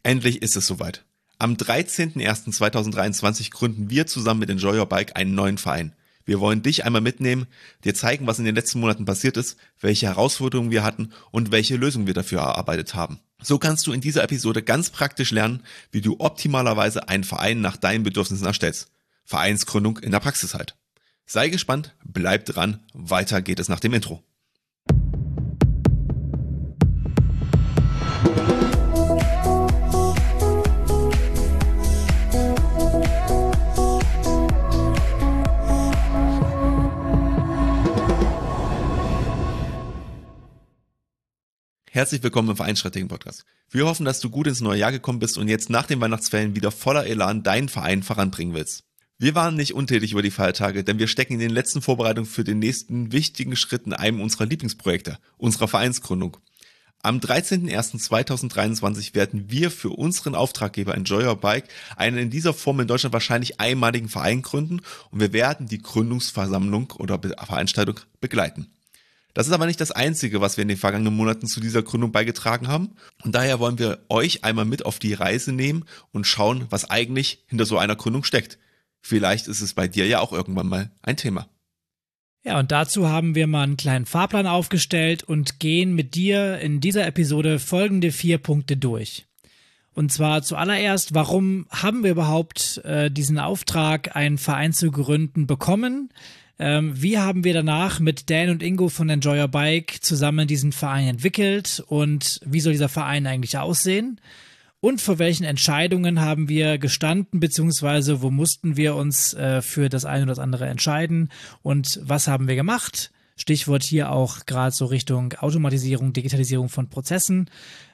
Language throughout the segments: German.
Endlich ist es soweit. Am 13.01.2023 gründen wir zusammen mit Enjoy Your Bike einen neuen Verein. Wir wollen dich einmal mitnehmen, dir zeigen, was in den letzten Monaten passiert ist, welche Herausforderungen wir hatten und welche Lösungen wir dafür erarbeitet haben. So kannst du in dieser Episode ganz praktisch lernen, wie du optimalerweise einen Verein nach deinen Bedürfnissen erstellst. Vereinsgründung in der Praxis halt. Sei gespannt, bleib dran, weiter geht es nach dem Intro. Herzlich willkommen im Vereinsstrategen-Podcast. Wir hoffen, dass du gut ins neue Jahr gekommen bist und jetzt nach den Weihnachtsferien wieder voller Elan deinen Verein voranbringen willst. Wir waren nicht untätig über die Feiertage, denn wir stecken in den letzten Vorbereitungen für den nächsten wichtigen Schritt in einem unserer Lieblingsprojekte, unserer Vereinsgründung. Am 13.01.2023 werden wir für unseren Auftraggeber Enjoy Your Bike einen in dieser Form in Deutschland wahrscheinlich einmaligen Verein gründen und wir werden die Gründungsversammlung oder Veranstaltung begleiten. Das ist aber nicht das Einzige, was wir in den vergangenen Monaten zu dieser Gründung beigetragen haben. Und daher wollen wir euch einmal mit auf die Reise nehmen und schauen, was eigentlich hinter so einer Gründung steckt. Vielleicht ist es bei dir ja auch irgendwann mal ein Thema. Ja, und dazu haben wir mal einen kleinen Fahrplan aufgestellt und gehen mit dir in dieser Episode folgende 4 Punkte durch. Und zwar zuallererst, warum haben wir überhaupt diesen Auftrag, einen Verein zu gründen, bekommen? Wie haben wir danach mit Dan und Ingo von Enjoy Your Bike zusammen diesen Verein entwickelt und wie soll dieser Verein eigentlich aussehen? Und vor welchen Entscheidungen haben wir gestanden, beziehungsweise wo mussten wir uns für das eine oder das andere entscheiden und was haben wir gemacht? Stichwort hier auch gerade so Richtung Automatisierung, Digitalisierung von Prozessen.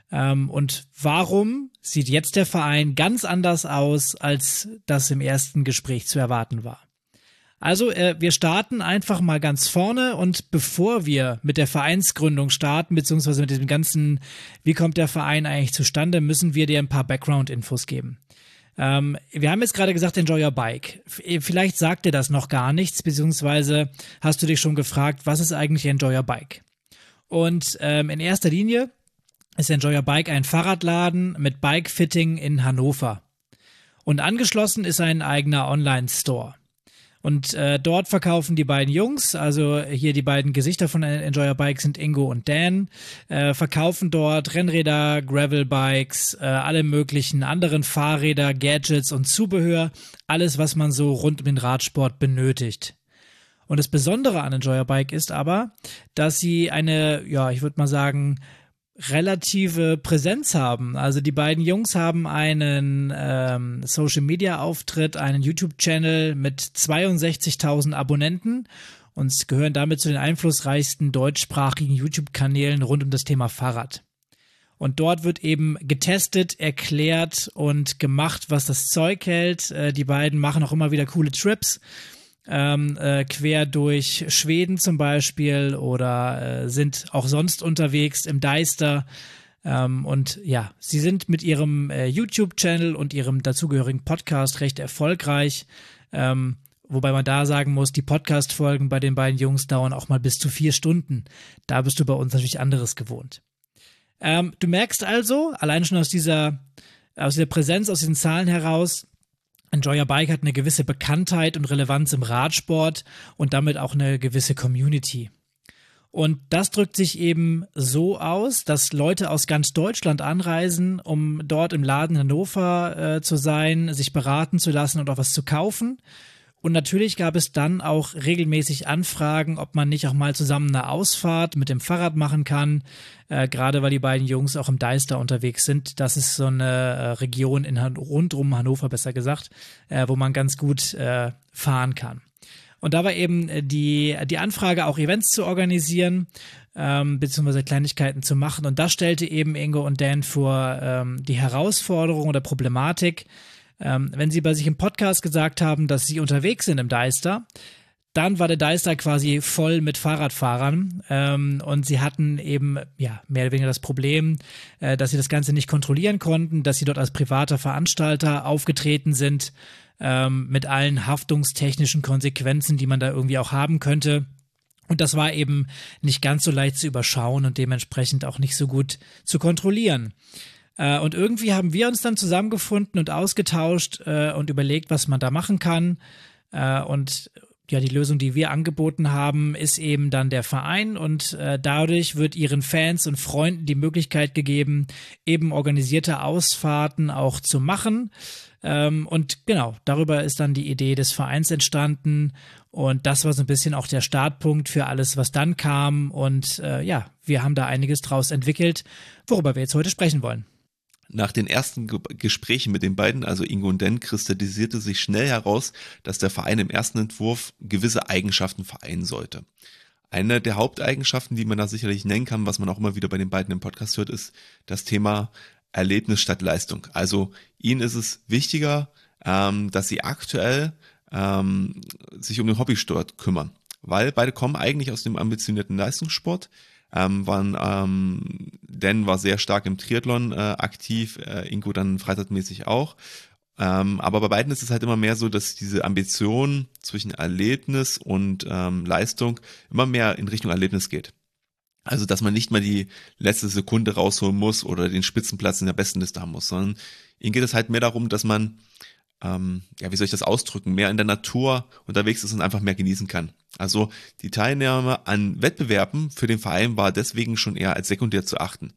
Und warum sieht jetzt der Verein ganz anders aus, als das im ersten Gespräch zu erwarten war? Also wir starten einfach mal ganz vorne und bevor wir mit der Vereinsgründung starten, beziehungsweise mit diesem ganzen, wie kommt der Verein eigentlich zustande, müssen wir dir ein paar Background-Infos geben. Wir haben jetzt gerade gesagt, Enjoy Your Bike. Vielleicht sagt dir das noch gar nichts, beziehungsweise hast du dich schon gefragt, was ist eigentlich Enjoy Your Bike? Und in erster Linie ist Enjoy Your Bike ein Fahrradladen mit Bike-Fitting in Hannover. Und angeschlossen ist ein eigener Online-Store. Und dort verkaufen die beiden Jungs, also hier die beiden Gesichter von Enjoy Your Bike sind Ingo und Dan, verkaufen dort Rennräder, Gravelbikes, alle möglichen anderen Fahrräder, Gadgets und Zubehör, alles, was man so rund um den Radsport benötigt. Und das Besondere an Enjoy Your Bike ist aber, dass sie eine, ja, ich würde mal sagen, relative Präsenz haben. Also die beiden Jungs haben einen Social-Media-Auftritt, einen YouTube-Channel mit 62.000 Abonnenten und gehören damit zu den einflussreichsten deutschsprachigen YouTube-Kanälen rund um das Thema Fahrrad. Und dort wird eben getestet, erklärt und gemacht, was das Zeug hält. Die beiden machen auch immer wieder coole Trips. Quer durch Schweden zum Beispiel oder sind auch sonst unterwegs im Deister und ja, sie sind mit ihrem YouTube-Channel und ihrem dazugehörigen Podcast recht erfolgreich, wobei man da sagen muss, die Podcast-Folgen bei den beiden Jungs dauern auch mal bis zu 4 Stunden. Da bist du bei uns natürlich anderes gewohnt. Du merkst also, allein schon aus dieser Präsenz, aus diesen Zahlen heraus, Enjoy Your Bike hat eine gewisse Bekanntheit und Relevanz im Radsport und damit auch eine gewisse Community. Und das drückt sich eben so aus, dass Leute aus ganz Deutschland anreisen, um dort im Laden in Hannover zu sein, sich beraten zu lassen und auch was zu kaufen. Und natürlich gab es dann auch regelmäßig Anfragen, ob man nicht auch mal zusammen eine Ausfahrt mit dem Fahrrad machen kann, gerade weil die beiden Jungs auch im Deister unterwegs sind. Das ist so eine Region rund um Hannover, besser gesagt, wo man ganz gut fahren kann. Und da war eben die Anfrage, auch Events zu organisieren, beziehungsweise Kleinigkeiten zu machen. Und das stellte eben Ingo und Dan vor die Herausforderung oder Problematik, wenn sie bei sich im Podcast gesagt haben, dass sie unterwegs sind im Deister, dann war der Deister quasi voll mit Fahrradfahrern und sie hatten eben ja mehr oder weniger das Problem, dass sie das Ganze nicht kontrollieren konnten, dass sie dort als privater Veranstalter aufgetreten sind mit allen haftungstechnischen Konsequenzen, die man da irgendwie auch haben könnte. Und das war eben nicht ganz so leicht zu überschauen und dementsprechend auch nicht so gut zu kontrollieren. Und irgendwie haben wir uns dann zusammengefunden und ausgetauscht und überlegt, was man da machen kann. Und ja, die Lösung, die wir angeboten haben, ist eben dann der Verein und dadurch wird ihren Fans und Freunden die Möglichkeit gegeben, eben organisierte Ausfahrten auch zu machen. Und genau, darüber ist dann die Idee des Vereins entstanden und das war so ein bisschen auch der Startpunkt für alles, was dann kam und ja, wir haben da einiges draus entwickelt, worüber wir jetzt heute sprechen wollen. Nach den ersten Gesprächen mit den beiden, also Ingo und Dan, kristallisierte sich schnell heraus, dass der Verein im ersten Entwurf gewisse Eigenschaften vereinen sollte. Eine der Haupteigenschaften, die man da sicherlich nennen kann, was man auch immer wieder bei den beiden im Podcast hört, ist das Thema Erlebnis statt Leistung. Also ihnen ist es wichtiger, dass sie aktuell sich um den Hobbysport kümmern, weil beide kommen eigentlich aus dem ambitionierten Leistungssport. Dan war sehr stark im Triathlon aktiv, Ingo dann freizeitmäßig auch. Aber bei beiden ist es halt immer mehr so, dass diese Ambition zwischen Erlebnis und Leistung immer mehr in Richtung Erlebnis geht. Also, dass man nicht mal die letzte Sekunde rausholen muss oder den Spitzenplatz in der Bestenliste haben muss, sondern ihnen geht es halt mehr darum, dass man wie soll ich das ausdrücken, mehr in der Natur unterwegs ist und einfach mehr genießen kann. Also die Teilnahme an Wettbewerben für den Verein war deswegen schon eher als sekundär zu achten.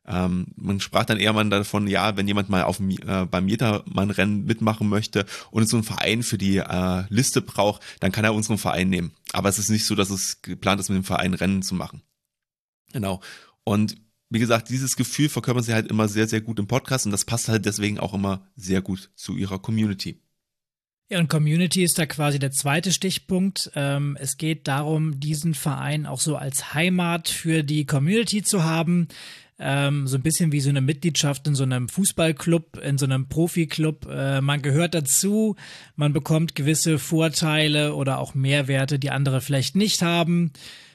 Man sprach dann eher mal davon, ja, wenn jemand mal beim Jedermann-Rennen mitmachen möchte und so einen Verein für die Liste braucht, dann kann er unseren Verein nehmen. Aber es ist nicht so, dass es geplant ist, mit dem Verein Rennen zu machen. Genau. Und wie gesagt, dieses Gefühl verkörpern sie halt immer sehr, sehr gut im Podcast und das passt halt deswegen auch immer sehr gut zu ihrer Community. Ja, und Community ist da quasi der zweite Stichpunkt. Es geht darum, diesen Verein auch so als Heimat für die Community zu haben. So ein bisschen wie so eine Mitgliedschaft in so einem Fußballclub, in so einem Profiklub. Man gehört dazu, man bekommt gewisse Vorteile oder auch Mehrwerte, die andere vielleicht nicht haben.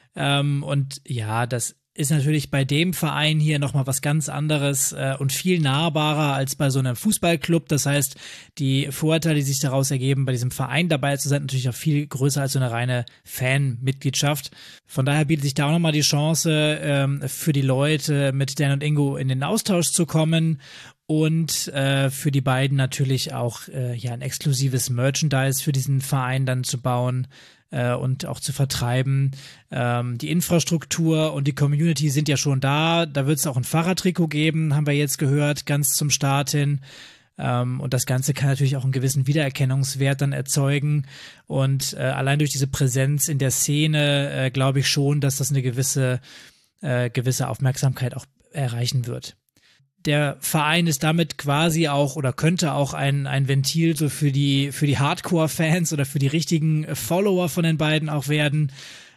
Und ja, das ist natürlich bei dem Verein hier nochmal was ganz anderes und viel nahbarer als bei so einem Fußballclub. Das heißt, die Vorteile, die sich daraus ergeben, bei diesem Verein dabei zu sein, natürlich auch viel größer als so eine reine Fan-Mitgliedschaft. Von daher bietet sich da auch nochmal die Chance für die Leute, mit Dan und Ingo in den Austausch zu kommen und für die beiden natürlich auch ein exklusives Merchandise für diesen Verein dann zu bauen und auch zu vertreiben. Die Infrastruktur und die Community sind ja schon da. Da wird es auch ein Fahrradtrikot geben, haben wir jetzt gehört, ganz zum Start hin. Und das Ganze kann natürlich auch einen gewissen Wiedererkennungswert dann erzeugen. Und allein durch diese Präsenz in der Szene glaube ich schon, dass das eine gewisse Aufmerksamkeit auch erreichen wird. Der Verein ist damit quasi auch oder könnte auch ein Ventil so für die Hardcore-Fans oder für die richtigen Follower von den beiden auch werden,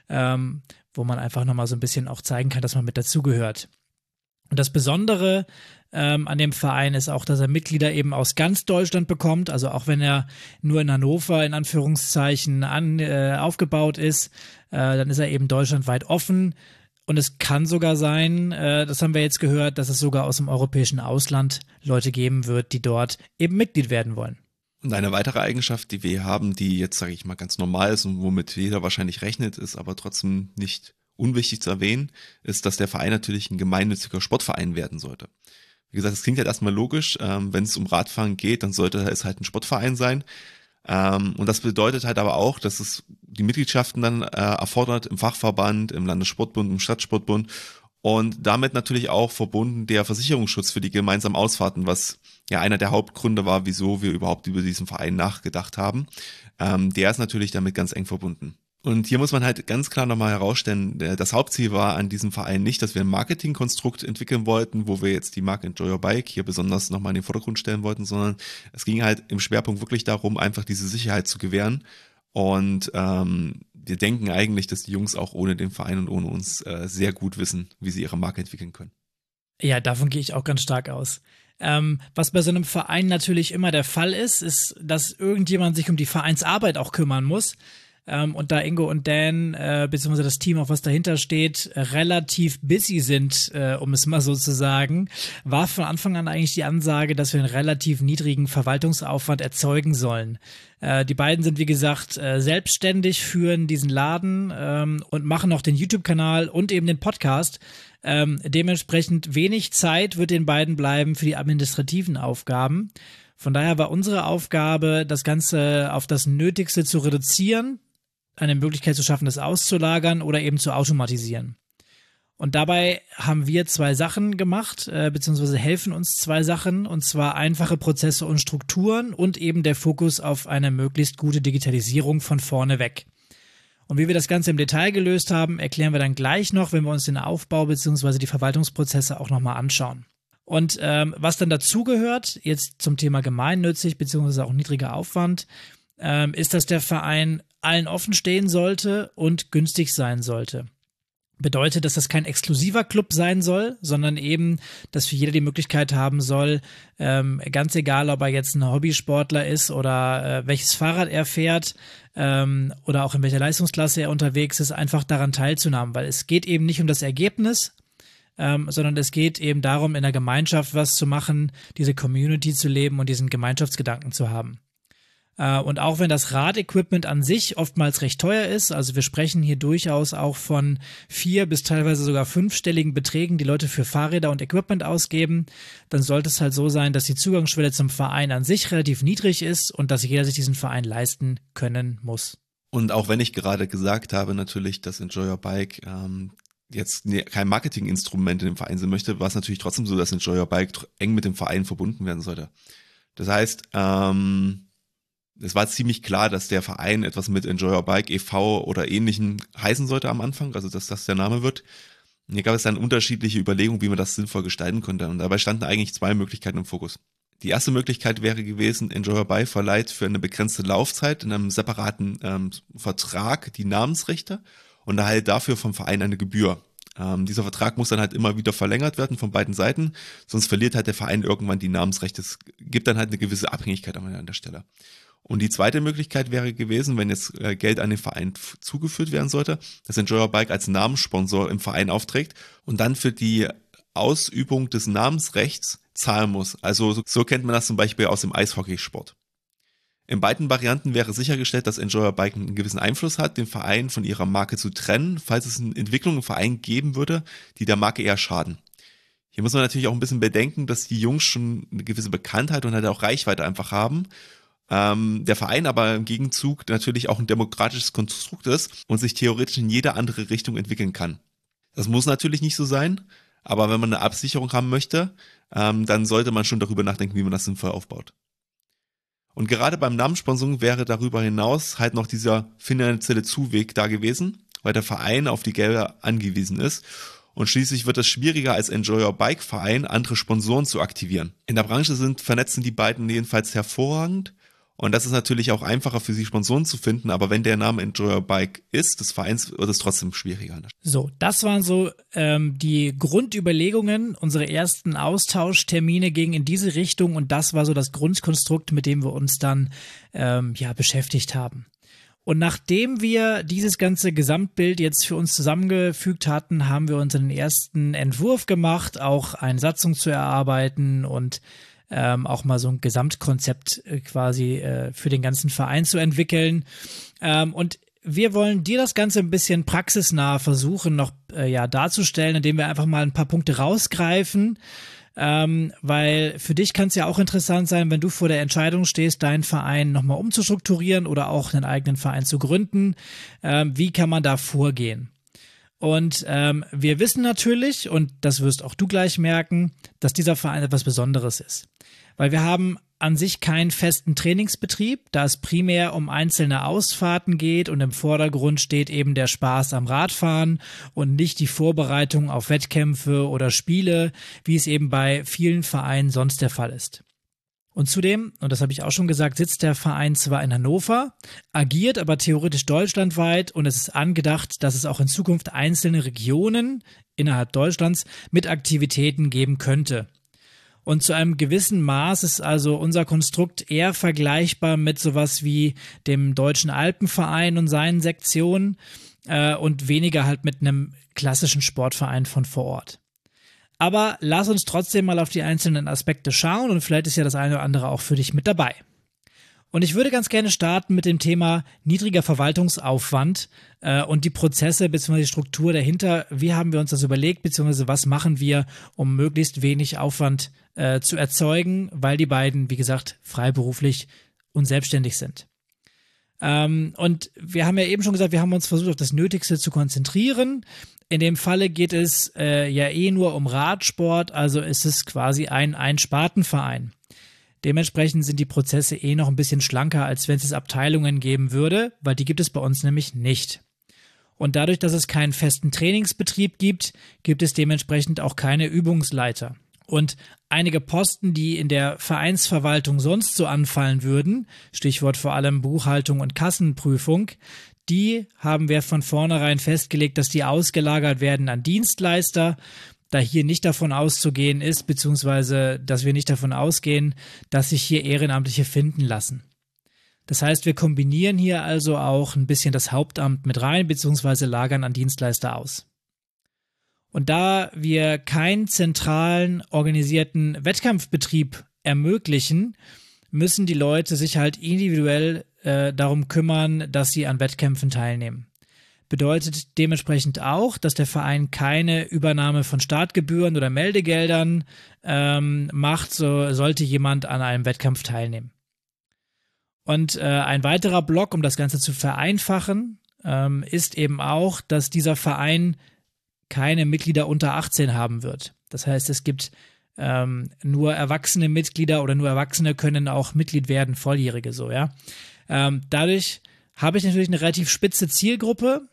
wo man einfach nochmal so ein bisschen auch zeigen kann, dass man mit dazugehört. Und das Besondere an dem Verein ist auch, dass er Mitglieder eben aus ganz Deutschland bekommt, also auch wenn er nur in Hannover in Anführungszeichen aufgebaut ist, dann ist er eben deutschlandweit offen. Und es kann sogar sein, das haben wir jetzt gehört, dass es sogar aus dem europäischen Ausland Leute geben wird, die dort eben Mitglied werden wollen. Und eine weitere Eigenschaft, die wir haben, die jetzt, sage ich mal, ganz normal ist und womit jeder wahrscheinlich rechnet, ist aber trotzdem nicht unwichtig zu erwähnen, ist, dass der Verein natürlich ein gemeinnütziger Sportverein werden sollte. Wie gesagt, es klingt halt erstmal logisch, wenn es um Radfahren geht, dann sollte es halt ein Sportverein sein. Und das bedeutet halt aber auch, dass es die Mitgliedschaften dann erfordert im Fachverband, im Landessportbund, im Stadtsportbund und damit natürlich auch verbunden der Versicherungsschutz für die gemeinsamen Ausfahrten, was ja einer der Hauptgründe war, wieso wir überhaupt über diesen Verein nachgedacht haben. Der ist natürlich damit ganz eng verbunden. Und hier muss man halt ganz klar nochmal herausstellen, das Hauptziel war an diesem Verein nicht, dass wir ein Marketingkonstrukt entwickeln wollten, wo wir jetzt die Marke Enjoy Your Bike hier besonders nochmal in den Vordergrund stellen wollten, sondern es ging halt im Schwerpunkt wirklich darum, einfach diese Sicherheit zu gewähren. Und wir denken eigentlich, dass die Jungs auch ohne den Verein und ohne uns sehr gut wissen, wie sie ihre Marke entwickeln können. Ja, davon gehe ich auch ganz stark aus. Was bei so einem Verein natürlich immer der Fall ist, dass irgendjemand sich um die Vereinsarbeit auch kümmern muss. Und da Ingo und Dan, beziehungsweise das Team, auf was dahinter steht, relativ busy sind, um es mal so zu sagen, war von Anfang an eigentlich die Ansage, dass wir einen relativ niedrigen Verwaltungsaufwand erzeugen sollen. Die beiden sind, wie gesagt, selbstständig, führen diesen Laden und machen auch den YouTube-Kanal und eben den Podcast. Dementsprechend wenig Zeit wird den beiden bleiben für die administrativen Aufgaben. Von daher war unsere Aufgabe, das Ganze auf das Nötigste zu reduzieren, eine Möglichkeit zu schaffen, das auszulagern oder eben zu automatisieren. Und dabei haben wir 2 Sachen gemacht, beziehungsweise helfen uns 2 Sachen, und zwar einfache Prozesse und Strukturen und eben der Fokus auf eine möglichst gute Digitalisierung von vorne weg. Und wie wir das Ganze im Detail gelöst haben, erklären wir dann gleich noch, wenn wir uns den Aufbau beziehungsweise die Verwaltungsprozesse auch nochmal anschauen. Und was dann dazugehört, jetzt zum Thema gemeinnützig beziehungsweise auch niedriger Aufwand, ist, dass der Verein allen offen stehen sollte und günstig sein sollte. Bedeutet, dass das kein exklusiver Club sein soll, sondern eben, dass für jeder die Möglichkeit haben soll, ganz egal, ob er jetzt ein Hobbysportler ist oder welches Fahrrad er fährt oder auch in welcher Leistungsklasse er unterwegs ist, einfach daran teilzunehmen, weil es geht eben nicht um das Ergebnis, sondern es geht eben darum, in der Gemeinschaft was zu machen, diese Community zu leben und diesen Gemeinschaftsgedanken zu haben. Und auch wenn das Radequipment an sich oftmals recht teuer ist, also wir sprechen hier durchaus auch von 4 bis teilweise sogar 5-stelligen Beträgen, die Leute für Fahrräder und Equipment ausgeben, dann sollte es halt so sein, dass die Zugangsschwelle zum Verein an sich relativ niedrig ist und dass jeder sich diesen Verein leisten können muss. Und auch wenn ich gerade gesagt habe natürlich, dass Enjoy Your Bike jetzt kein Marketinginstrument in dem Verein sein möchte, war es natürlich trotzdem so, dass Enjoy Your Bike eng mit dem Verein verbunden werden sollte. Das heißt, es war ziemlich klar, dass der Verein etwas mit Enjoy Your Bike e.V. oder Ähnlichem heißen sollte am Anfang, also dass das der Name wird. Und hier gab es dann unterschiedliche Überlegungen, wie man das sinnvoll gestalten konnte. Und dabei standen eigentlich 2 Möglichkeiten im Fokus. Die erste Möglichkeit wäre gewesen, Enjoy Your Bike verleiht für eine begrenzte Laufzeit in einem separaten Vertrag die Namensrechte und erhält dafür vom Verein eine Gebühr. Dieser Vertrag muss dann halt immer wieder verlängert werden von beiden Seiten, sonst verliert halt der Verein irgendwann die Namensrechte. Es gibt dann halt eine gewisse Abhängigkeit an der Stelle. Und die zweite Möglichkeit wäre gewesen, wenn jetzt Geld an den Verein zugeführt werden sollte, dass Enjoy Your Bike als Namenssponsor im Verein aufträgt und dann für die Ausübung des Namensrechts zahlen muss. Also so kennt man das zum Beispiel aus dem Eishockeysport. In beiden Varianten wäre sichergestellt, dass Enjoy Your Bike einen gewissen Einfluss hat, den Verein von ihrer Marke zu trennen, falls es eine Entwicklung im Verein geben würde, die der Marke eher schaden. Hier muss man natürlich auch ein bisschen bedenken, dass die Jungs schon eine gewisse Bekanntheit und halt auch Reichweite einfach haben. Der Verein aber im Gegenzug natürlich auch ein demokratisches Konstrukt ist und sich theoretisch in jede andere Richtung entwickeln kann. Das muss natürlich nicht so sein, aber wenn man eine Absicherung haben möchte, dann sollte man schon darüber nachdenken, wie man das sinnvoll aufbaut. Und gerade beim Namenssponsoring wäre darüber hinaus halt noch dieser finanzielle Zuweg da gewesen, weil der Verein auf die Gelder angewiesen ist. Und schließlich wird es schwieriger als Enjoy Your Bike Verein, andere Sponsoren zu aktivieren. In der Branche vernetzen die beiden jedenfalls hervorragend. Und das ist natürlich auch einfacher für sie, Sponsoren zu finden, aber wenn der Name Enjoy Your Bike ist, des Vereins, wird es trotzdem schwieriger. So, das waren so die Grundüberlegungen. Unsere ersten Austauschtermine gingen in diese Richtung und das war so das Grundkonstrukt, mit dem wir uns dann beschäftigt haben. Und nachdem wir dieses ganze Gesamtbild jetzt für uns zusammengefügt hatten, haben wir uns einen ersten Entwurf gemacht, auch eine Satzung zu erarbeiten und auch mal so ein Gesamtkonzept quasi für den ganzen Verein zu entwickeln. Und wir wollen dir das Ganze ein bisschen praxisnah versuchen noch darzustellen, indem wir einfach mal ein paar Punkte rausgreifen, weil für dich kann es ja auch interessant sein, wenn du vor der Entscheidung stehst, deinen Verein nochmal umzustrukturieren oder auch einen eigenen Verein zu gründen. Wie kann man da vorgehen? Und wir wissen natürlich, und das wirst auch du gleich merken, dass dieser Verein etwas Besonderes ist. Weil wir haben an sich keinen festen Trainingsbetrieb, da es primär um einzelne Ausfahrten geht und im Vordergrund steht eben der Spaß am Radfahren und nicht die Vorbereitung auf Wettkämpfe oder Spiele, wie es eben bei vielen Vereinen sonst der Fall ist. Und zudem, und das habe ich auch schon gesagt, sitzt der Verein zwar in Hannover, agiert aber theoretisch deutschlandweit und es ist angedacht, dass es auch in Zukunft einzelne Regionen innerhalb Deutschlands mit Aktivitäten geben könnte. Und zu einem gewissen Maß ist also unser Konstrukt eher vergleichbar mit sowas wie dem Deutschen Alpenverein und seinen Sektionen und weniger halt mit einem klassischen Sportverein von vor Ort. Aber lass uns trotzdem mal auf die einzelnen Aspekte schauen und vielleicht ist ja das eine oder andere auch für dich mit dabei. Und ich würde ganz gerne starten mit dem Thema niedriger Verwaltungsaufwand und die Prozesse bzw. die Struktur dahinter. Wie haben wir uns das überlegt bzw. was machen wir, um möglichst wenig Aufwand zu erzeugen, weil die beiden, wie gesagt, freiberuflich und selbstständig sind. Und wir haben ja eben schon gesagt, wir haben uns versucht, auf das Nötigste zu konzentrieren. In dem Falle geht es ja nur um Radsport, also ist es quasi ein Spartenverein. Dementsprechend sind die Prozesse noch ein bisschen schlanker, als wenn es Abteilungen geben würde, weil die gibt es bei uns nämlich nicht. Und dadurch, dass es keinen festen Trainingsbetrieb gibt, gibt es dementsprechend auch keine Übungsleiter. Und einige Posten, die in der Vereinsverwaltung sonst so anfallen würden, Stichwort vor allem Buchhaltung und Kassenprüfung, die haben wir von vornherein festgelegt, dass die ausgelagert werden an Dienstleister, da hier nicht davon auszugehen ist, beziehungsweise dass wir nicht davon ausgehen, dass sich hier Ehrenamtliche finden lassen. Das heißt, wir kombinieren hier also auch ein bisschen das Hauptamt mit rein, beziehungsweise lagern an Dienstleister aus. Und da wir keinen zentralen organisierten Wettkampfbetrieb ermöglichen, müssen die Leute sich halt individuell darum kümmern, dass sie an Wettkämpfen teilnehmen. Bedeutet dementsprechend auch, dass der Verein keine Übernahme von Startgebühren oder Meldegeldern macht, so sollte jemand an einem Wettkampf teilnehmen. Und ein weiterer Block, um das Ganze zu vereinfachen, ist eben auch, dass dieser Verein keine Mitglieder unter 18 haben wird. Das heißt, es gibt nur erwachsene Mitglieder oder nur Erwachsene können auch Mitglied werden, Volljährige so, ja. Dadurch habe ich natürlich eine relativ spitze Zielgruppe,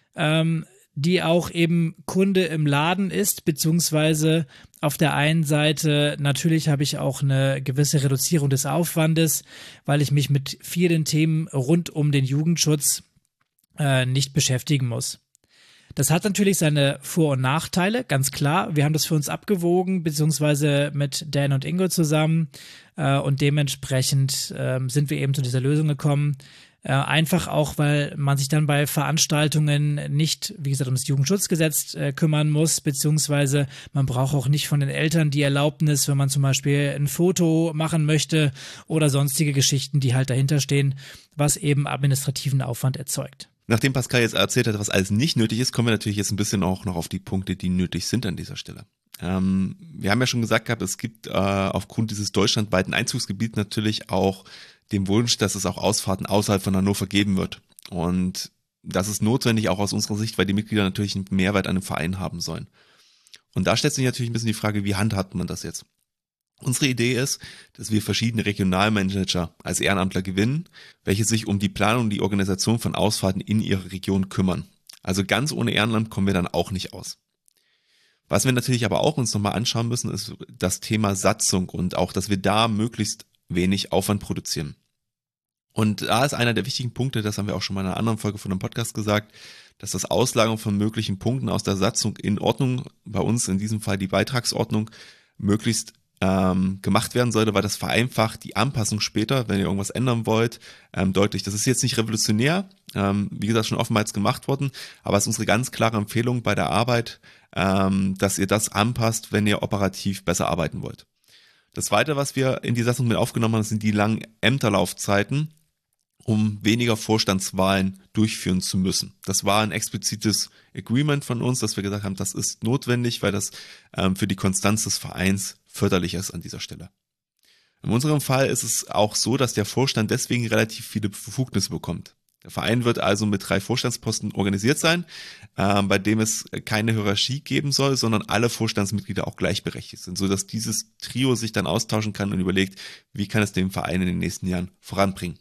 die auch eben Kunde im Laden ist, beziehungsweise auf der einen Seite natürlich habe ich auch eine gewisse Reduzierung des Aufwandes, weil ich mich mit vielen Themen rund um den Jugendschutz nicht beschäftigen muss. Das hat natürlich seine Vor- und Nachteile, ganz klar. Wir haben das für uns abgewogen, beziehungsweise mit Dan und Ingo zusammen und dementsprechend sind wir eben zu dieser Lösung gekommen. Einfach auch, weil man sich dann bei Veranstaltungen nicht, wie gesagt, ums Jugendschutzgesetz kümmern muss, beziehungsweise man braucht auch nicht von den Eltern die Erlaubnis, wenn man zum Beispiel ein Foto machen möchte oder sonstige Geschichten, die halt dahinter stehen, was eben administrativen Aufwand erzeugt. Nachdem Pascal jetzt erzählt hat, was alles nicht nötig ist, kommen wir natürlich jetzt ein bisschen auch noch auf die Punkte, die nötig sind an dieser Stelle. Wir haben ja schon gesagt gehabt, es gibt aufgrund dieses deutschlandweiten Einzugsgebiets natürlich auch den Wunsch, dass es auch Ausfahrten außerhalb von Hannover geben wird. Und das ist notwendig auch aus unserer Sicht, weil die Mitglieder natürlich einen Mehrwert an dem Verein haben sollen. Und da stellt sich natürlich ein bisschen die Frage, wie handhabt man das jetzt? Unsere Idee ist, dass wir verschiedene Regionalmanager als Ehrenamtler gewinnen, welche sich um die Planung und die Organisation von Ausfahrten in ihrer Region kümmern. Also ganz ohne Ehrenamt kommen wir dann auch nicht aus. Was wir natürlich aber auch uns nochmal anschauen müssen, ist das Thema Satzung und auch, dass wir da möglichst wenig Aufwand produzieren. Und da ist einer der wichtigen Punkte, das haben wir auch schon mal in einer anderen Folge von einem Podcast gesagt, dass das Auslagern von möglichen Punkten aus der Satzung in Ordnung, bei uns in diesem Fall die Beitragsordnung, möglichst gemacht werden sollte, weil das vereinfacht die Anpassung später, wenn ihr irgendwas ändern wollt, deutlich. Das ist jetzt nicht revolutionär, wie gesagt, schon oftmals gemacht worden, aber es ist unsere ganz klare Empfehlung bei der Arbeit, dass ihr das anpasst, wenn ihr operativ besser arbeiten wollt. Das Zweite, was wir in die Satzung mit aufgenommen haben, sind die langen Ämterlaufzeiten, um weniger Vorstandswahlen durchführen zu müssen. Das war ein explizites Agreement von uns, dass wir gesagt haben, das ist notwendig, weil das für die Konstanz des Vereins förderlich ist an dieser Stelle. In unserem Fall ist es auch so, dass der Vorstand deswegen relativ viele Befugnisse bekommt. Der Verein wird also mit 3 Vorstandsposten organisiert sein, bei dem es keine Hierarchie geben soll, sondern alle Vorstandsmitglieder auch gleichberechtigt sind, sodass dieses Trio sich dann austauschen kann und überlegt, wie kann es den Verein in den nächsten Jahren voranbringen.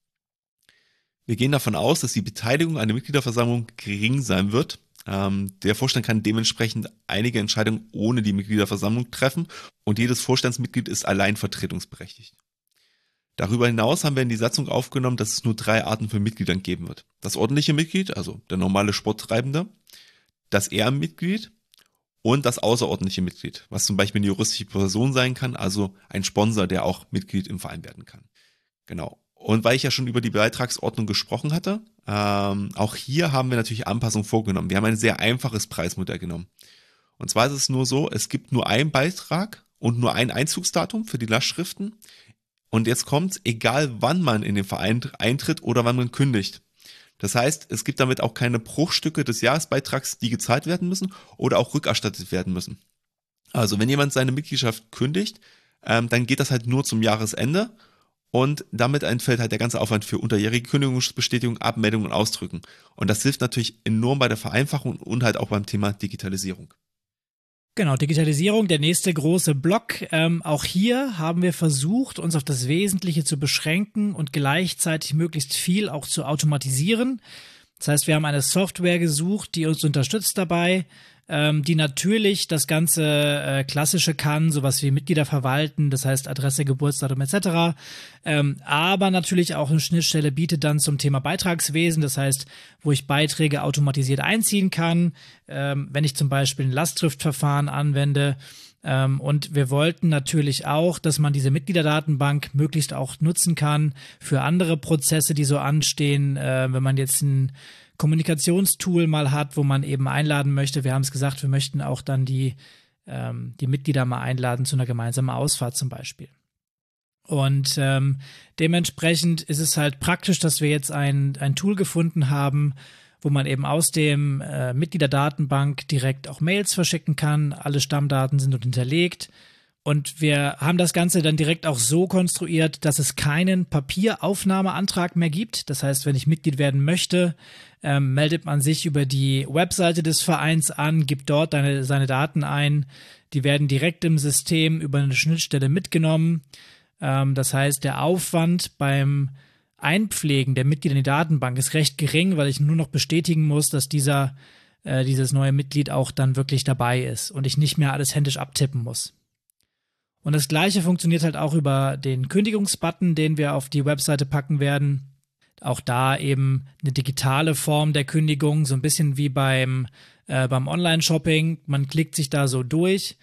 Wir gehen davon aus, dass die Beteiligung an der Mitgliederversammlung gering sein wird. Der Vorstand kann dementsprechend einige Entscheidungen ohne die Mitgliederversammlung treffen und jedes Vorstandsmitglied ist allein vertretungsberechtigt. Darüber hinaus haben wir in die Satzung aufgenommen, dass es nur 3 Arten von Mitgliedern geben wird. Das ordentliche Mitglied, also der normale Sporttreibende, das Ehrenmitglied und das außerordentliche Mitglied, was zum Beispiel eine juristische Person sein kann, also ein Sponsor, der auch Mitglied im Verein werden kann. Genau. Und weil ich ja schon über die Beitragsordnung gesprochen hatte, auch hier haben wir natürlich Anpassungen vorgenommen. Wir haben ein sehr einfaches Preismodell genommen. Und zwar ist es nur so, es gibt nur einen Beitrag und nur ein Einzugsdatum für die Lastschriften. Und jetzt kommt's, egal wann man in den Verein eintritt oder wann man kündigt. Das heißt, es gibt damit auch keine Bruchstücke des Jahresbeitrags, die gezahlt werden müssen oder auch rückerstattet werden müssen. Also wenn jemand seine Mitgliedschaft kündigt, dann geht das halt nur zum Jahresende und damit entfällt halt der ganze Aufwand für unterjährige Kündigungsbestätigung, Abmeldung und Ausdrücken. Und das hilft natürlich enorm bei der Vereinfachung und halt auch beim Thema Digitalisierung. Genau, Digitalisierung, der nächste große Block. Auch hier haben wir versucht, uns auf das Wesentliche zu beschränken und gleichzeitig möglichst viel auch zu automatisieren. Das heißt, wir haben eine Software gesucht, die uns unterstützt dabei, die natürlich das ganze Klassische kann, sowas wie Mitglieder verwalten, das heißt Adresse, Geburtsdatum etc., aber natürlich auch eine Schnittstelle bietet dann zum Thema Beitragswesen, das heißt, wo ich Beiträge automatisiert einziehen kann, wenn ich zum Beispiel ein Lastschriftverfahren anwende. Und wir wollten natürlich auch, dass man diese Mitgliederdatenbank möglichst auch nutzen kann für andere Prozesse, die so anstehen, wenn man jetzt ein Kommunikationstool mal hat, wo man eben einladen möchte. Wir haben es gesagt, wir möchten auch dann die Mitglieder mal einladen zu einer gemeinsamen Ausfahrt zum Beispiel. Und dementsprechend ist es halt praktisch, dass wir jetzt ein Tool gefunden haben, wo man eben aus dem Mitgliederdatenbank direkt auch Mails verschicken kann. Alle Stammdaten sind dort hinterlegt. Und wir haben das Ganze dann direkt auch so konstruiert, dass es keinen Papieraufnahmeantrag mehr gibt. Das heißt, wenn ich Mitglied werden möchte, meldet man sich über die Webseite des Vereins an, gibt dort seine Daten ein. Die werden direkt im System über eine Schnittstelle mitgenommen. Das heißt, der Aufwand beim Einpflegen der Mitglieder in die Datenbank ist recht gering, weil ich nur noch bestätigen muss, dass dieses neue Mitglied auch dann wirklich dabei ist und ich nicht mehr alles händisch abtippen muss. Und das Gleiche funktioniert halt auch über den Kündigungsbutton, den wir auf die Webseite packen werden. Auch da eben eine digitale Form der Kündigung, so ein bisschen wie beim Online-Shopping. Man klickt sich da so durch.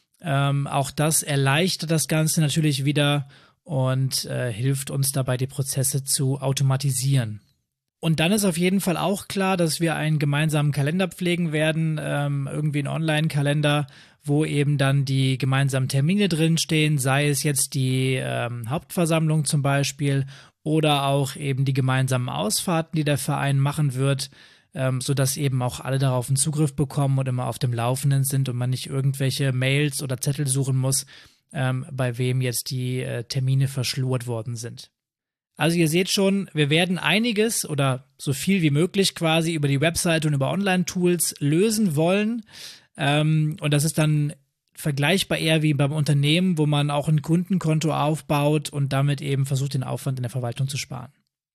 Auch das erleichtert das Ganze natürlich wieder und hilft uns dabei, die Prozesse zu automatisieren. Und dann ist auf jeden Fall auch klar, dass wir einen gemeinsamen Kalender pflegen werden, irgendwie einen Online-Kalender, wo eben dann die gemeinsamen Termine drinstehen, sei es jetzt die Hauptversammlung zum Beispiel oder auch eben die gemeinsamen Ausfahrten, die der Verein machen wird, sodass eben auch alle darauf einen Zugriff bekommen und immer auf dem Laufenden sind und man nicht irgendwelche Mails oder Zettel suchen muss, bei wem jetzt die Termine verschlurt worden sind. Also ihr seht schon, wir werden einiges oder so viel wie möglich quasi über die Webseite und über Online-Tools lösen wollen. Und das ist dann vergleichbar eher wie beim Unternehmen, wo man auch ein Kundenkonto aufbaut und damit eben versucht, den Aufwand in der Verwaltung zu sparen.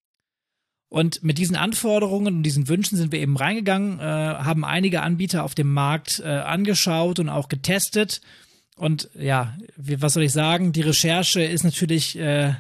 Und mit diesen Anforderungen und diesen Wünschen sind wir eben reingegangen, haben einige Anbieter auf dem Markt angeschaut und auch getestet. Und ja, was soll ich sagen, die Recherche ist natürlich,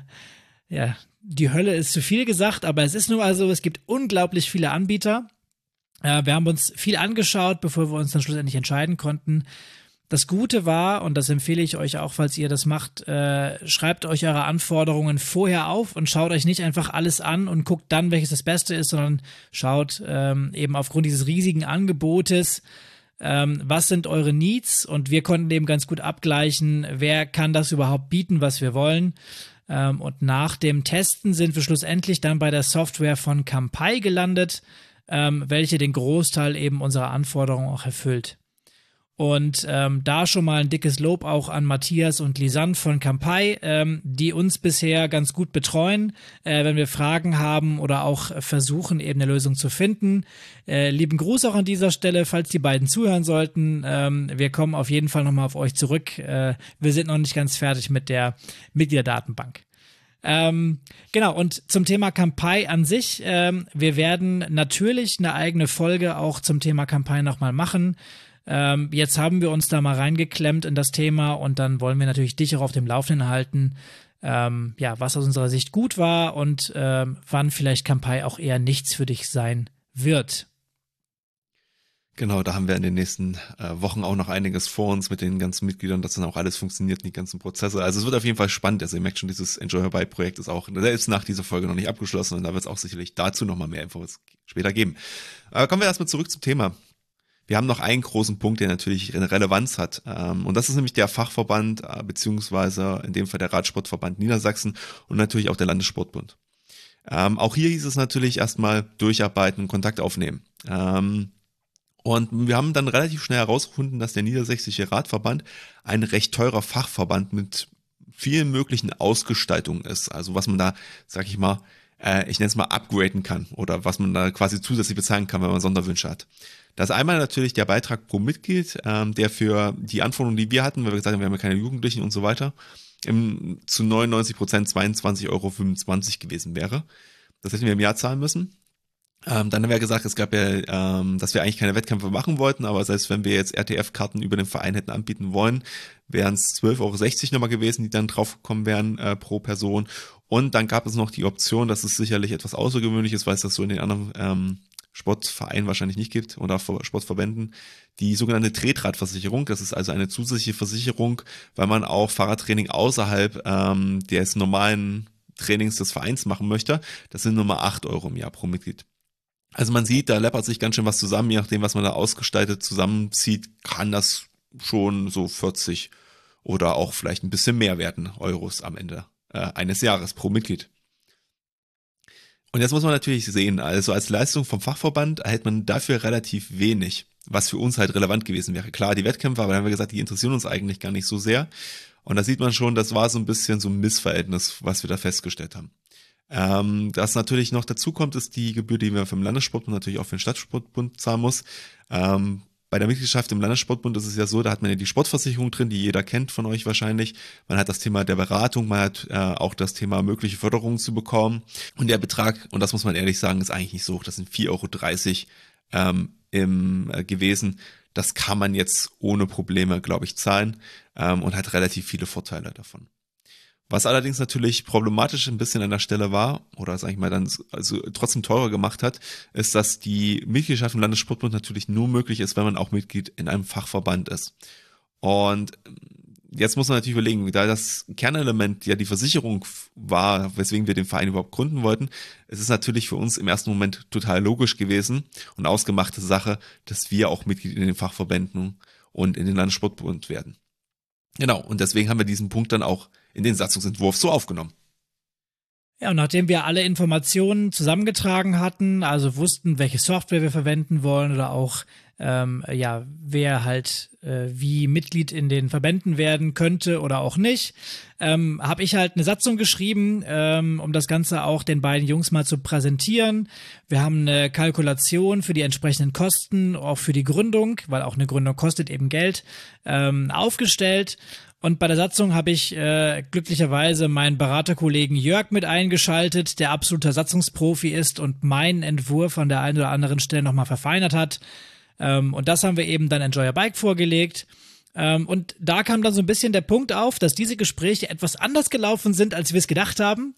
die Hölle ist zu viel gesagt, aber es ist nun mal so, es gibt unglaublich viele Anbieter. Wir haben uns viel angeschaut, bevor wir uns dann schlussendlich entscheiden konnten. Das Gute war, und das empfehle ich euch auch, falls ihr das macht, schreibt euch eure Anforderungen vorher auf und schaut euch nicht einfach alles an und guckt dann, welches das Beste ist, sondern schaut eben aufgrund dieses riesigen Angebotes, was sind eure Needs, und wir konnten eben ganz gut abgleichen, wer kann das überhaupt bieten, was wir wollen. Und nach dem Testen sind wir schlussendlich dann bei der Software von Kampai gelandet, welche den Großteil eben unserer Anforderungen auch erfüllt. Und da schon mal ein dickes Lob auch an Matthias und Lisanne von Kampai, die uns bisher ganz gut betreuen, wenn wir Fragen haben oder auch versuchen, eben eine Lösung zu finden. Lieben Gruß auch an dieser Stelle, falls die beiden zuhören sollten. Wir kommen auf jeden Fall nochmal auf euch zurück. Wir sind noch nicht ganz fertig mit der Mitgliederdatenbank. Genau, und zum Thema Kampai an sich, wir werden natürlich eine eigene Folge auch zum Thema Kampai nochmal machen. Jetzt haben wir uns da mal reingeklemmt in das Thema und dann wollen wir natürlich dich auch auf dem Laufenden halten, was aus unserer Sicht gut war und wann vielleicht Kampai auch eher nichts für dich sein wird. Genau, da haben wir in den nächsten Wochen auch noch einiges vor uns mit den ganzen Mitgliedern, dass dann auch alles funktioniert, die ganzen Prozesse. Also es wird auf jeden Fall spannend. Also ihr merkt schon, dieses Enjoy Your Bike Projekt ist auch selbst nach dieser Folge noch nicht abgeschlossen und da wird es auch sicherlich dazu nochmal mehr Infos später geben. Kommen wir erstmal zurück zum Thema. Wir haben noch einen großen Punkt, der natürlich eine Relevanz hat. Und das ist nämlich der Fachverband, beziehungsweise in dem Fall der Radsportverband Niedersachsen und natürlich auch der Landessportbund. Auch hier hieß es natürlich erstmal durcharbeiten, Kontakt aufnehmen. Und wir haben dann relativ schnell herausgefunden, dass der Niedersächsische Radverband ein recht teurer Fachverband mit vielen möglichen Ausgestaltungen ist. Also was man da, sag ich mal, ich nenne es mal upgraden kann oder was man da quasi zusätzlich bezahlen kann, wenn man Sonderwünsche hat. Das ist einmal natürlich der Beitrag pro Mitglied, der für die Anforderungen, die wir hatten, weil wir gesagt haben, wir haben ja keine Jugendlichen und so weiter, zu 99% 22,25 Euro gewesen wäre. Das hätten wir im Jahr zahlen müssen. Dann haben wir gesagt, es gab ja, dass wir eigentlich keine Wettkämpfe machen wollten, aber selbst wenn wir jetzt RTF-Karten über den Verein hätten anbieten wollen, wären es 12,60 Euro nochmal gewesen, die dann draufgekommen wären pro Person. Und dann gab es noch die Option, dass es sicherlich etwas Außergewöhnliches, weil es das so in den anderen Sportvereinen wahrscheinlich nicht gibt oder Sportverbänden, die sogenannte Tretradversicherung. Das ist also eine zusätzliche Versicherung, weil man auch Fahrradtraining außerhalb des normalen Trainings des Vereins machen möchte. Das sind nochmal 8 Euro im Jahr pro Mitglied. Also man sieht, da läppert sich ganz schön was zusammen, je nachdem, was man da ausgestaltet zusammenzieht, kann das schon so 40 oder auch vielleicht ein bisschen mehr werden Euros am Ende eines Jahres pro Mitglied. Und jetzt muss man natürlich sehen, also als Leistung vom Fachverband erhält man dafür relativ wenig, was für uns halt relevant gewesen wäre. Klar, die Wettkämpfe, aber dann haben wir gesagt, die interessieren uns eigentlich gar nicht so sehr. Und da sieht man schon, das war so ein bisschen so ein Missverhältnis, was wir da festgestellt haben. Das natürlich noch dazu kommt, ist die Gebühr, die wir für den Landessportbund natürlich auch für den Stadtsportbund zahlen muss. Bei der Mitgliedschaft im Landessportbund ist es ja so, da hat man ja die Sportversicherung drin, die jeder kennt von euch wahrscheinlich. Man hat das Thema der Beratung, man hat auch das Thema mögliche Förderungen zu bekommen. Und der Betrag, und das muss man ehrlich sagen, ist eigentlich nicht so hoch, das sind 4,30 Euro gewesen. Das kann man jetzt ohne Probleme, glaube ich, zahlen und hat relativ viele Vorteile davon. Was allerdings natürlich problematisch ein bisschen an der Stelle war, oder sag ich mal dann also trotzdem teurer gemacht hat, ist, dass die Mitgliedschaft im Landessportbund natürlich nur möglich ist, wenn man auch Mitglied in einem Fachverband ist. Und jetzt muss man natürlich überlegen, da das Kernelement ja die Versicherung war, weswegen wir den Verein überhaupt gründen wollten, es ist natürlich für uns im ersten Moment total logisch gewesen und ausgemachte Sache, dass wir auch Mitglied in den Fachverbänden und in den Landessportbund werden. Genau, und deswegen haben wir diesen Punkt dann auch in den Satzungsentwurf so aufgenommen. Ja, und nachdem wir alle Informationen zusammengetragen hatten, also wussten, welche Software wir verwenden wollen oder auch, wer halt wie Mitglied in den Verbänden werden könnte oder auch nicht, habe ich halt eine Satzung geschrieben, um das Ganze auch den beiden Jungs mal zu präsentieren. Wir haben eine Kalkulation für die entsprechenden Kosten, auch für die Gründung, weil auch eine Gründung kostet eben Geld, aufgestellt. Und bei der Satzung habe ich glücklicherweise meinen Beraterkollegen Jörg mit eingeschaltet, der absoluter Satzungsprofi ist und meinen Entwurf an der einen oder anderen Stelle nochmal verfeinert hat. Und das haben wir eben dann Enjoy Your Bike vorgelegt. Und da kam dann so ein bisschen der Punkt auf, dass diese Gespräche etwas anders gelaufen sind, als wir es gedacht haben.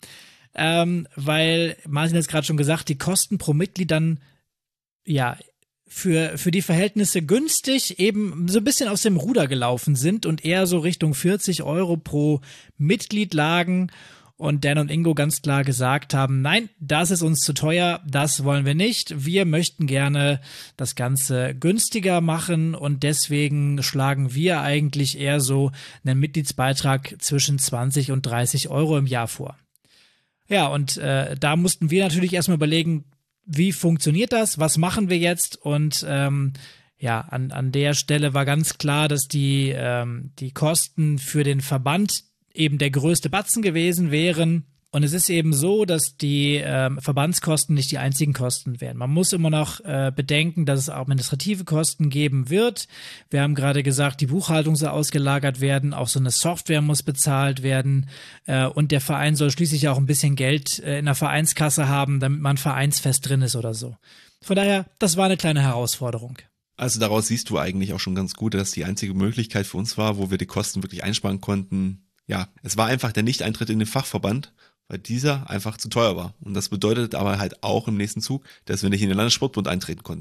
Weil, Martin hat es gerade schon gesagt, die Kosten pro Mitglied dann, ja, für die Verhältnisse günstig eben so ein bisschen aus dem Ruder gelaufen sind und eher so Richtung 40 Euro pro Mitglied lagen und Dan und Ingo ganz klar gesagt haben, nein, das ist uns zu teuer, das wollen wir nicht. Wir möchten gerne das Ganze günstiger machen und deswegen schlagen wir eigentlich eher so einen Mitgliedsbeitrag zwischen 20 und 30 Euro im Jahr vor. Ja, und da mussten wir natürlich erstmal überlegen, wie funktioniert das? Was machen wir jetzt? Und an der Stelle war ganz klar, dass die Kosten für den Verband eben der größte Batzen gewesen wären. Und es ist eben so, dass die Verbandskosten nicht die einzigen Kosten wären. Man muss immer noch bedenken, dass es auch administrative Kosten geben wird. Wir haben gerade gesagt, die Buchhaltung soll ausgelagert werden, auch so eine Software muss bezahlt werden und der Verein soll schließlich auch ein bisschen Geld in der Vereinskasse haben, damit man vereinsfest drin ist oder so. Von daher, das war eine kleine Herausforderung. Also daraus siehst du eigentlich auch schon ganz gut, dass die einzige Möglichkeit für uns war, wo wir die Kosten wirklich einsparen konnten. Ja, es war einfach der Nicht-Eintritt in den Fachverband, weil dieser einfach zu teuer war. Und das bedeutet aber halt auch im nächsten Zug, dass wir nicht in den Landessportbund eintreten konnten.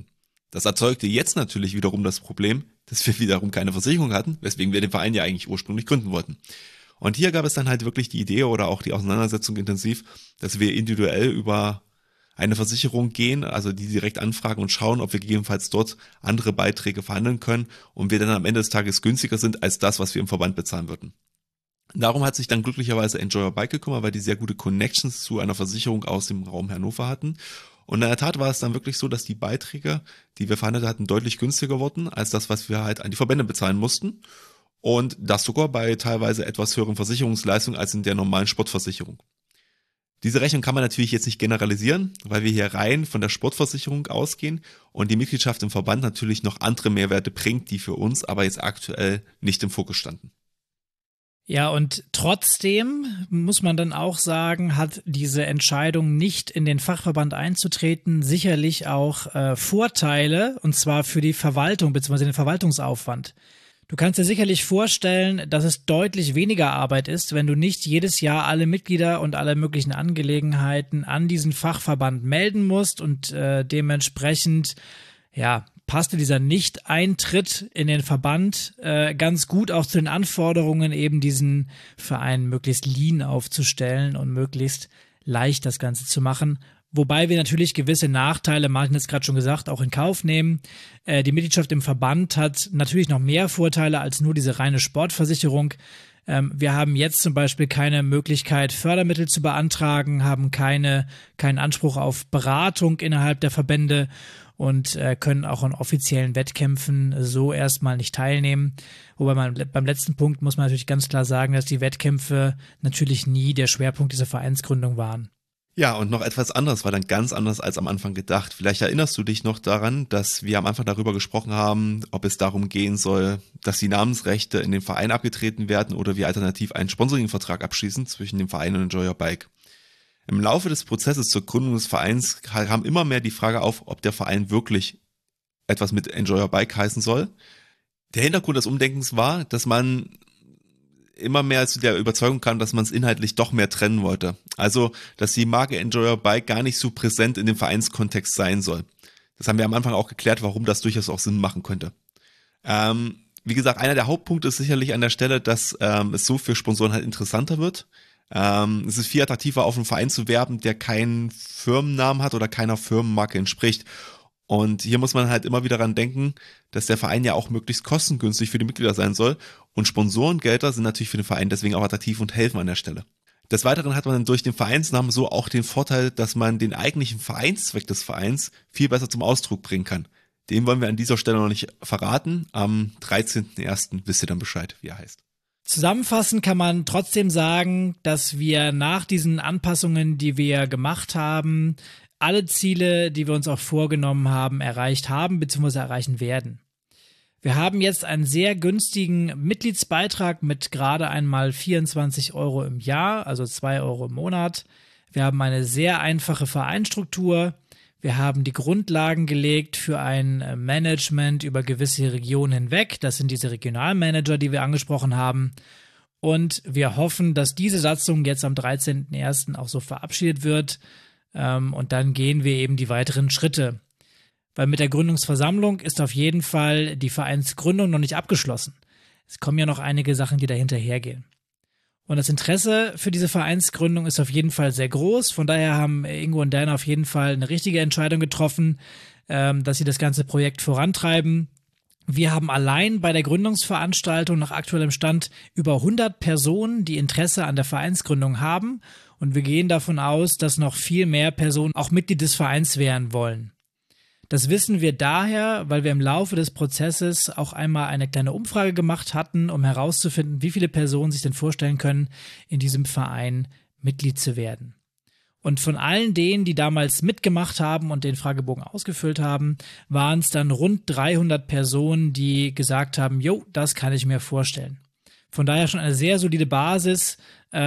Das erzeugte jetzt natürlich wiederum das Problem, dass wir wiederum keine Versicherung hatten, weswegen wir den Verein ja eigentlich ursprünglich gründen wollten. Und hier gab es dann halt wirklich die Idee oder auch die Auseinandersetzung intensiv, dass wir individuell über eine Versicherung gehen, also die direkt anfragen und schauen, ob wir gegebenenfalls dort andere Beiträge verhandeln können und wir dann am Ende des Tages günstiger sind als das, was wir im Verband bezahlen würden. Darum hat sich dann glücklicherweise Enjoy Your Bike gekümmert, weil die sehr gute Connections zu einer Versicherung aus dem Raum Hannover hatten. Und in der Tat war es dann wirklich so, dass die Beiträge, die wir verhandelt hatten, deutlich günstiger wurden als das, was wir halt an die Verbände bezahlen mussten. Und das sogar bei teilweise etwas höheren Versicherungsleistungen als in der normalen Sportversicherung. Diese Rechnung kann man natürlich jetzt nicht generalisieren, weil wir hier rein von der Sportversicherung ausgehen und die Mitgliedschaft im Verband natürlich noch andere Mehrwerte bringt, die für uns aber jetzt aktuell nicht im Fokus standen. Ja, und trotzdem muss man dann auch sagen, hat diese Entscheidung, nicht in den Fachverband einzutreten, sicherlich auch Vorteile, und zwar für die Verwaltung bzw. den Verwaltungsaufwand. Du kannst dir sicherlich vorstellen, dass es deutlich weniger Arbeit ist, wenn du nicht jedes Jahr alle Mitglieder und alle möglichen Angelegenheiten an diesen Fachverband melden musst und dementsprechend, ja, passte dieser Nicht-Eintritt in den Verband ganz gut auch zu den Anforderungen, eben diesen Verein möglichst lean aufzustellen und möglichst leicht das Ganze zu machen. Wobei wir natürlich gewisse Nachteile, Martin hat es gerade schon gesagt, auch in Kauf nehmen. Die Mitgliedschaft im Verband hat natürlich noch mehr Vorteile als nur diese reine Sportversicherung. Wir haben jetzt zum Beispiel keine Möglichkeit, Fördermittel zu beantragen, haben keinen Anspruch auf Beratung innerhalb der Verbände und können auch an offiziellen Wettkämpfen so erstmal nicht teilnehmen. Wobei beim letzten Punkt muss man natürlich ganz klar sagen, dass die Wettkämpfe natürlich nie der Schwerpunkt dieser Vereinsgründung waren. Ja, und noch etwas anderes war dann ganz anders als am Anfang gedacht. Vielleicht erinnerst du dich noch daran, dass wir am Anfang darüber gesprochen haben, ob es darum gehen soll, dass die Namensrechte in den Verein abgetreten werden oder wir alternativ einen Sponsoringvertrag abschließen zwischen dem Verein und Enjoy Your Bike. Im Laufe des Prozesses zur Gründung des Vereins kam immer mehr die Frage auf, ob der Verein wirklich etwas mit Enjoy Your Bike heißen soll. Der Hintergrund des Umdenkens war, dass man immer mehr zu der Überzeugung kam, dass man es inhaltlich doch mehr trennen wollte. Also, dass die Marke Enjoy Your Bike gar nicht so präsent in dem Vereinskontext sein soll. Das haben wir am Anfang auch geklärt, warum das durchaus auch Sinn machen könnte. Wie gesagt, einer der Hauptpunkte ist sicherlich an der Stelle, dass es so für Sponsoren halt interessanter wird. Es ist viel attraktiver, auf einen Verein zu werben, der keinen Firmennamen hat oder keiner Firmenmarke entspricht. Und hier muss man halt immer wieder dran denken, dass der Verein ja auch möglichst kostengünstig für die Mitglieder sein soll. Und Sponsorengelder sind natürlich für den Verein deswegen auch attraktiv und helfen an der Stelle. Des Weiteren hat man dann durch den Vereinsnamen so auch den Vorteil, dass man den eigentlichen Vereinszweck des Vereins viel besser zum Ausdruck bringen kann. Den wollen wir an dieser Stelle noch nicht verraten. Am 13.01. wisst ihr dann Bescheid, wie er heißt. Zusammenfassend kann man trotzdem sagen, dass wir nach diesen Anpassungen, die wir gemacht haben, alle Ziele, die wir uns auch vorgenommen haben, erreicht haben bzw. erreichen werden. Wir haben jetzt einen sehr günstigen Mitgliedsbeitrag mit gerade einmal 24 € im Jahr, also 2 € im Monat. Wir haben eine sehr einfache Vereinsstruktur. Wir haben die Grundlagen gelegt für ein Management über gewisse Regionen hinweg. Das sind diese Regionalmanager, die wir angesprochen haben. Und wir hoffen, dass diese Satzung jetzt am 13.01. auch so verabschiedet wird. Und dann gehen wir eben die weiteren Schritte. Weil mit der Gründungsversammlung ist auf jeden Fall die Vereinsgründung noch nicht abgeschlossen. Es kommen ja noch einige Sachen, die dahinter hergehen. Und das Interesse für diese Vereinsgründung ist auf jeden Fall sehr groß. Von daher haben Ingo und Dan auf jeden Fall eine richtige Entscheidung getroffen, dass sie das ganze Projekt vorantreiben. Wir haben allein bei der Gründungsveranstaltung nach aktuellem Stand über 100 Personen, die Interesse an der Vereinsgründung haben. Und wir gehen davon aus, dass noch viel mehr Personen auch Mitglied des Vereins werden wollen. Das wissen wir daher, weil wir im Laufe des Prozesses auch einmal eine kleine Umfrage gemacht hatten, um herauszufinden, wie viele Personen sich denn vorstellen können, in diesem Verein Mitglied zu werden. Und von allen denen, die damals mitgemacht haben und den Fragebogen ausgefüllt haben, waren es dann rund 300 Personen, die gesagt haben, jo, das kann ich mir vorstellen. Von daher schon eine sehr solide Basis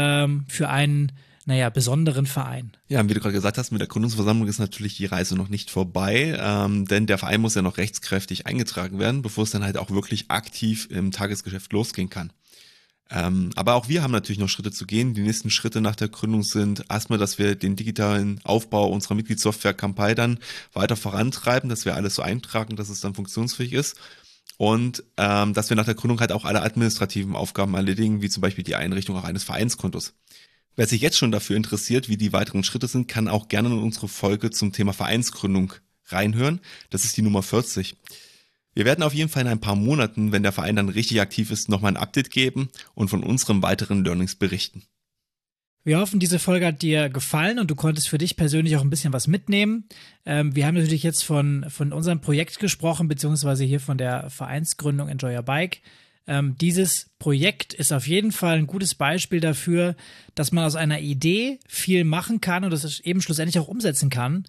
für einen besonderen Verein. Ja, wie du gerade gesagt hast, mit der Gründungsversammlung ist natürlich die Reise noch nicht vorbei, denn der Verein muss ja noch rechtskräftig eingetragen werden, bevor es dann halt auch wirklich aktiv im Tagesgeschäft losgehen kann. Aber auch wir haben natürlich noch Schritte zu gehen. Die nächsten Schritte nach der Gründung sind erstmal, dass wir den digitalen Aufbau unserer Mitgliedssoftware Kampai dann weiter vorantreiben, dass wir alles so eintragen, dass es dann funktionsfähig ist. Und dass wir nach der Gründung halt auch alle administrativen Aufgaben erledigen, wie zum Beispiel die Einrichtung auch eines Vereinskontos. Wer sich jetzt schon dafür interessiert, wie die weiteren Schritte sind, kann auch gerne in unsere Folge zum Thema Vereinsgründung reinhören. Das ist die Nummer 40. Wir werden auf jeden Fall in ein paar Monaten, wenn der Verein dann richtig aktiv ist, nochmal ein Update geben und von unseren weiteren Learnings berichten. Wir hoffen, diese Folge hat dir gefallen und du konntest für dich persönlich auch ein bisschen was mitnehmen. Wir haben natürlich jetzt von unserem Projekt gesprochen, beziehungsweise hier von der Vereinsgründung Enjoy Your Bike. Dieses Projekt ist auf jeden Fall ein gutes Beispiel dafür, dass man aus einer Idee viel machen kann und das eben schlussendlich auch umsetzen kann.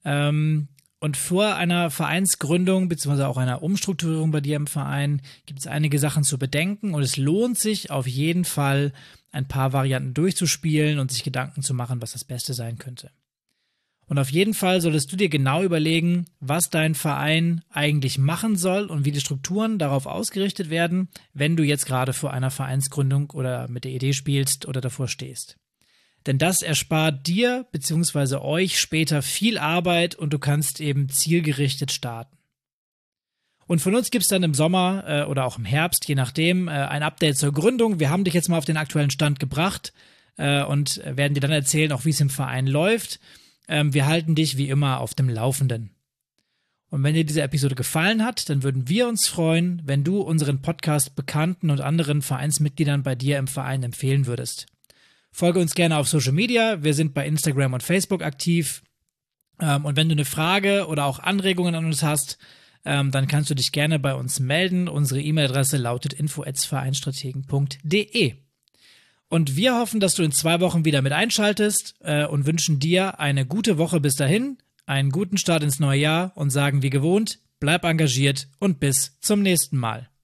Und vor einer Vereinsgründung beziehungsweise auch einer Umstrukturierung bei dir im Verein gibt es einige Sachen zu bedenken und es lohnt sich auf jeden Fall, ein paar Varianten durchzuspielen und sich Gedanken zu machen, was das Beste sein könnte. Und auf jeden Fall solltest du dir genau überlegen, was dein Verein eigentlich machen soll und wie die Strukturen darauf ausgerichtet werden, wenn du jetzt gerade vor einer Vereinsgründung oder mit der Idee spielst oder davor stehst. Denn das erspart dir bzw. euch später viel Arbeit und du kannst eben zielgerichtet starten. Und von uns gibt es dann im Sommer oder auch im Herbst, je nachdem, ein Update zur Gründung. Wir haben dich jetzt mal auf den aktuellen Stand gebracht und werden dir dann erzählen, auch wie es im Verein läuft. Wir halten dich wie immer auf dem Laufenden. Und wenn dir diese Episode gefallen hat, dann würden wir uns freuen, wenn du unseren Podcast Bekannten und anderen Vereinsmitgliedern bei dir im Verein empfehlen würdest. Folge uns gerne auf Social Media, wir sind bei Instagram und Facebook aktiv. Und wenn du eine Frage oder auch Anregungen an uns hast, dann kannst du dich gerne bei uns melden. Unsere E-Mail-Adresse lautet info@vereinstrategen.de. Und wir hoffen, dass du in 2 Wochen wieder mit einschaltest und wünschen dir eine gute Woche bis dahin, einen guten Start ins neue Jahr und sagen wie gewohnt, bleib engagiert und bis zum nächsten Mal.